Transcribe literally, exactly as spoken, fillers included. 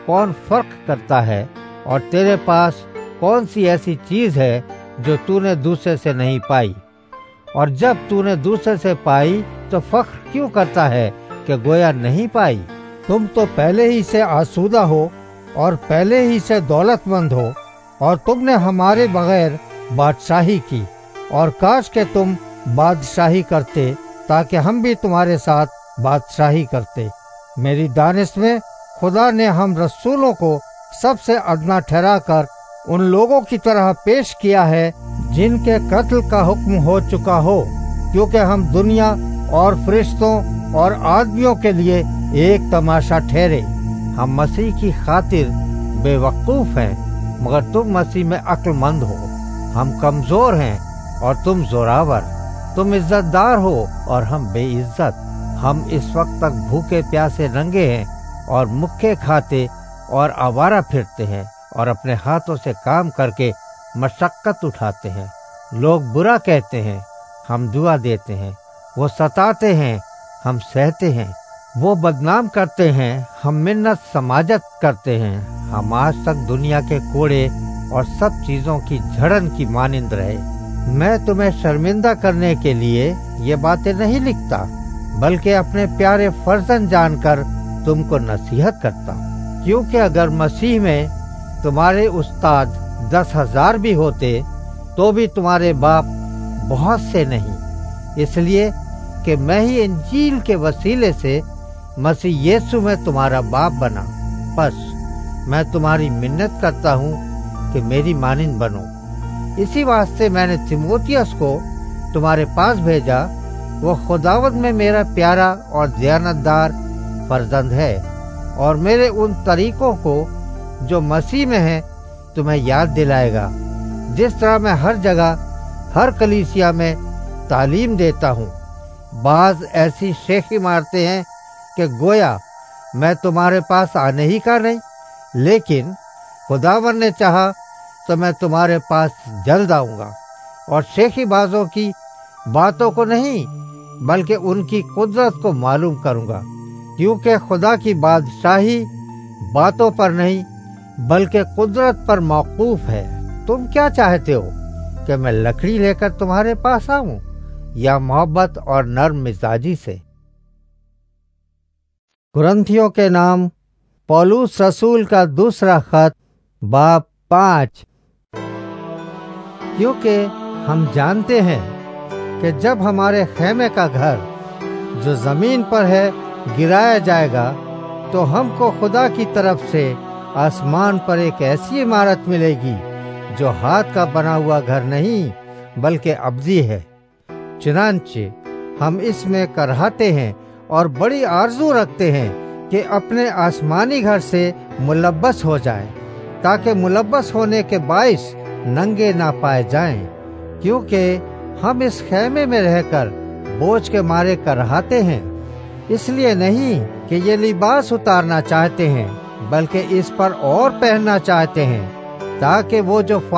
کون فرق کرتا ہے، اور تیرے پاس کون سی ایسی چیز ہے جو تو نے دوسرے سے نہیں پائی؟ اور جب تو نے دوسرے سے پائی تو فخر کیوں کرتا ہے کہ گویا نہیں پائی؟ تم تو پہلے ہی سے آسودہ ہو اور پہلے ہی سے دولت مند ہو، اور تم نے ہمارے بغیر بادشاہی کی، اور کاش کہ تم بادشاہی کرتے تاکہ ہم بھی تمہارے ساتھ بادشاہی کرتے۔ میری دانش میں خدا نے ہم رسولوں کو سب سے ادنا ٹھہرا کر ان لوگوں کی طرح پیش کیا ہے جن کے قتل کا حکم ہو چکا ہو، کیونکہ ہم دنیا اور فرشتوں اور آدمیوں کے لیے ایک تماشا ٹھہرے۔ ہم مسیح کی خاطر بے وقوف ہیں، مگر تم مسیح میں عقل مند ہو۔ ہم کمزور ہیں اور تم زوراور، تم عزت دار ہو اور ہم بے عزت۔ ہم اس وقت تک بھوکے پیاسے ننگے ہیں اور مکے کھاتے اور آوارہ پھرتے ہیں، اور اپنے ہاتھوں سے کام کر کے مشقت اٹھاتے ہیں۔ لوگ برا کہتے ہیں، ہم دعا دیتے ہیں۔ وہ ستاتے ہیں، ہم سہتے ہیں۔ وہ بدنام کرتے ہیں، ہم منت سماجت کرتے ہیں۔ ہم آج تک دنیا کے کوڑے اور سب چیزوں کی جھڑن کی مانند رہے۔ میں تمہیں شرمندہ کرنے کے لیے یہ باتیں نہیں لکھتا، بلکہ اپنے پیارے فرزند جان کر تم کو نصیحت کرتا ہوں، کیونکہ اگر مسیح میں تمہارے استاد دس ہزار بھی ہوتے تو بھی تمہارے باپ بہت سے نہیں، اس لیے کہ میں ہی انجیل کے وسیلے سے مسیح یسوع میں تمہارا باپ بنا۔ بس میں تمہاری منت کرتا ہوں کہ میری مانند بنو۔ اسی واسطے میں نے تیموتھیوس کو تمہارے پاس بھیجا۔ وہ خداوند میں میرا پیارا اور دیانتدار فرزند ہے، اور میرے ان طریقوں کو جو مسیح میں ہیں تمہیں یاد دلائے گا، جس طرح میں ہر جگہ ہر کلیسیا میں تعلیم دیتا ہوں۔ بعض ایسی شیخی مارتے ہیں کہ گویا میں تمہارے پاس آنے ہی کا نہیں، لیکن خداوند نے چاہا تو میں تمہارے پاس جلد آؤں گا، اور شیخی بازوں کی باتوں کو نہیں بلکہ ان کی قدرت کو معلوم کروں گا، کیونکہ خدا کی بادشاہی باتوں پر نہیں بلکہ قدرت پر موقوف ہے۔ تم کیا چاہتے ہو کہ میں لکڑی لے کر تمہارے پاس آؤں یا محبت اور نرم مزاجی سے؟ کرنتھیوں کے نام پولس رسول کا دوسرا خط، باب پانچ۔ کیونکہ ہم جانتے ہیں کہ جب ہمارے خیمے کا گھر جو زمین پر ہے گرایا جائے گا تو ہم کو خدا کی طرف سے آسمان پر ایک ایسی عمارت ملے گی جو ہاتھ کا بنا ہوا گھر نہیں بلکہ ابدی ہے۔ چنانچہ ہم اس میں کراہتے ہیں اور بڑی آرزو رکھتے ہیں کہ اپنے آسمانی گھر سے ملبس ہو جائیں، تاکہ ملبس ہونے کے باعث ننگے نہ پائے جائیں، کیونکہ ہم اس خیمے میں رہ کر بوجھ کے مارے کراہتے ہیں، اس لیے نہیں کہ یہ لباس اتارنا چاہتے ہیں بلکہ اس پر اور پہننا چاہتے ہیں، تاکہ وہ جو